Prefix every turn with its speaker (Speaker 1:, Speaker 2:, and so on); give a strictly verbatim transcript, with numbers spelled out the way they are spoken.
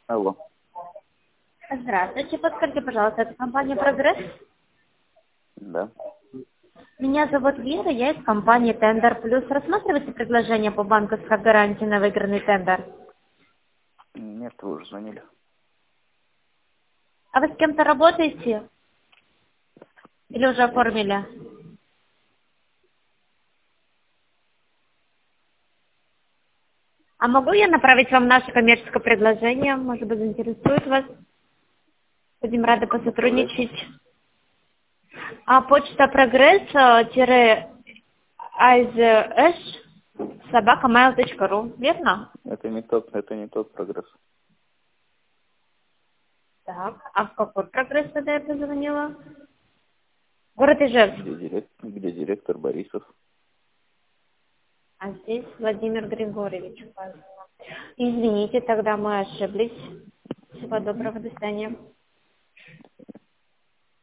Speaker 1: Алло.
Speaker 2: Здравствуйте, подскажите, пожалуйста, это компания «Прогресс»?
Speaker 1: Да.
Speaker 2: Меня зовут Вера, я из компании «Тендер Плюс». Рассматриваете предложение по банковской гарантии на выигранный тендер?
Speaker 1: Нет, вы уже звонили.
Speaker 2: А вы с кем-то работаете? Или уже оформили? А могу я направить вам наше коммерческое предложение? Может быть, заинтересует вас? Будем рады посотрудничать. А почта прогресс айзэш собака mail точка ру, верно?
Speaker 1: Это не тот, это не тот прогресс.
Speaker 2: Так, а в какой прогресс тогда я позвонила? Город Ижевск.
Speaker 1: Где, директ, где директор Борисов.
Speaker 2: А здесь Владимир Григорьевич указано. Извините, тогда мы ошиблись. Всего доброго, до свидания.